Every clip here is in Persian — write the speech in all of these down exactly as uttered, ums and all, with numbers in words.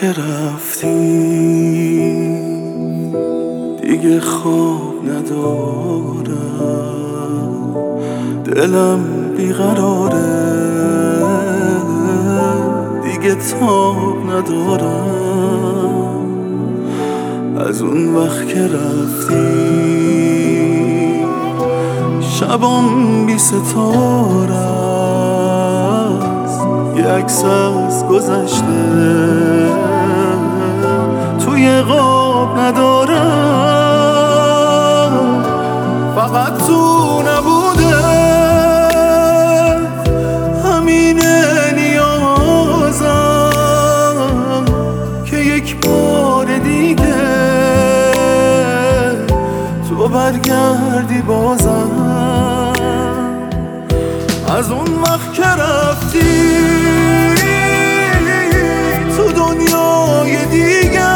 که رفتی دیگه خواب ندارم، دلم بیقراره دیگه تاب ندارم. از اون وقت که رفتی شبام بی ستاره است، یه عکس از گذشته توی قاب ندارم. فقط تو نبوده همینه نیازم که یک بار دیگه تو برگردی بازم. از اون وقت که رفتی تو دنیای دیگه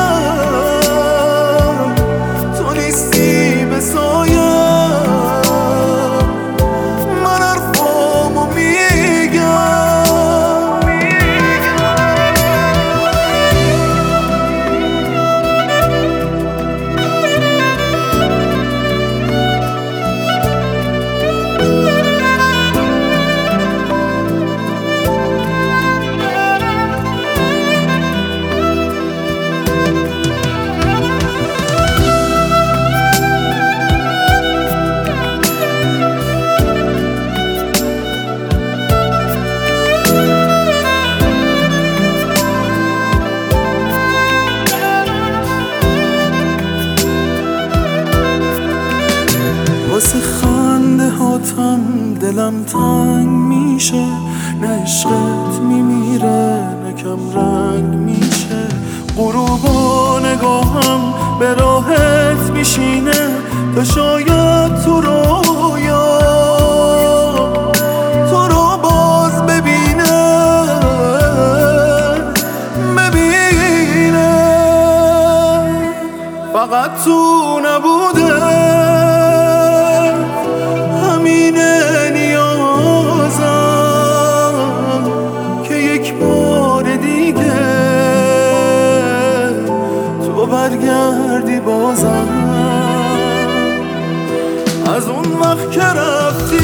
تو نیستی به سایم، من حرفامو میگم. واسه خنده هاتم دلم تنگ میشه، نه عشقت میمیره نه کم رنگ میشه. غروب و نگاهم به راحت میشینه تا شاید تو رویا تو رو باز ببینه ببینه. فقط تو نبوده همینه نیازم که یک بار دیگه تو برگردی بازم. از اون وقت که رفتی